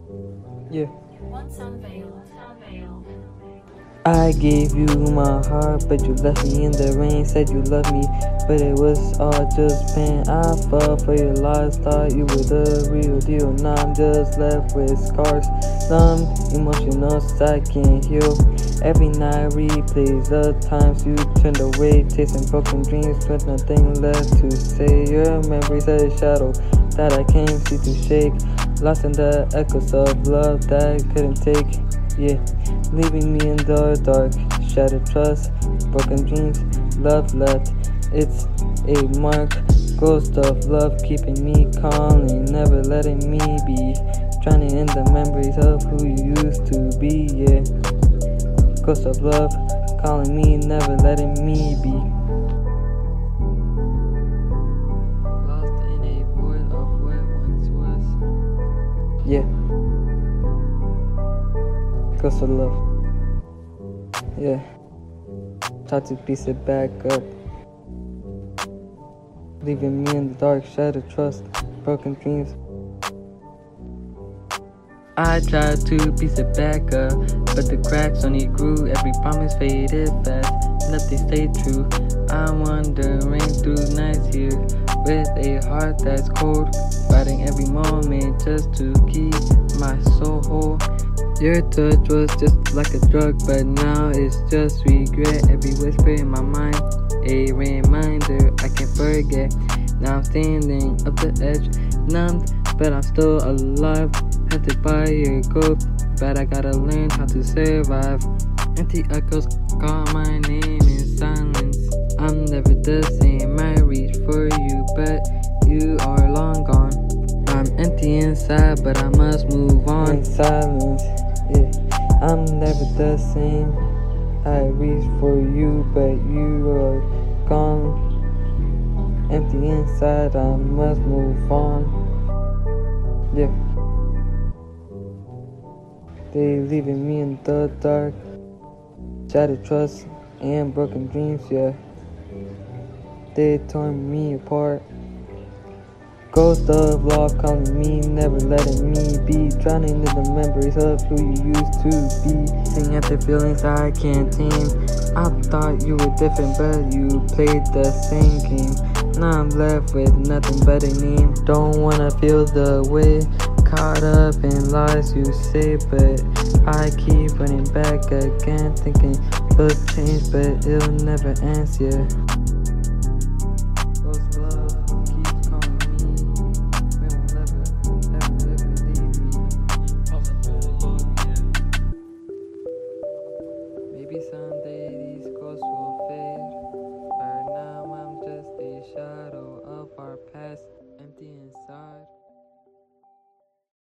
Yeah. Once unveiled. I gave you my heart, but you left me in the rain. Said you loved me, but it was all just pain. I fell for your lies, thought you were the real deal. Now I'm just left with scars, some emotions I can't heal. Every night replays the times you turned away, chasing broken dreams with nothing left to say. Your memories a shadow that I can't see to shake, lost in the echoes of love that I couldn't take. Yeah, leaving me in the dark, shattered trust, broken dreams, love left. It's a mark, ghost of love keeping me calling, never letting me be, drowning in the memories of who you used to be. Yeah, ghost of love calling me, never letting me be. Lost in a void of what once was. Yeah. Ghost of love. Yeah. Try to piece it back up. Leaving me in the dark, shattered trust, broken dreams. I tried to piece it back up, but the cracks only grew. Every promise faded fast, nothing stayed true. I'm wandering through nights here with a heart that's cold, fighting every moment just to keep my soul whole. Your touch was just like a drug, but now it's just regret. Every whisper in my mind, a reminder I can't forget. Now I'm standing up the edge, numbed, but I'm still alive. Hunted by your ghost, but I gotta learn how to survive. Empty echoes call my name in silence. I'm never the same. I reach for you, but you are long gone. I'm empty inside, but I must move on. In silence, yeah, I'm never the same. I reach for you, but you are gone. Empty inside, I must move on. Yeah. They leaving me in the dark, shattered trust and broken dreams, yeah. They torn me apart. Ghost of love calling me, never letting me be, drowning in the memories of who you used to be. Sing at the feelings I can't tame. I thought you were different, but you played the same game. Now I'm left with nothing but a name. Don't wanna feel the way, caught up in lies you say, but I keep running back again, thinking it'll change, but it'll never answer. Ghost love keeps calling me, it will never, ever, ever leave me. Maybe someday these ghosts will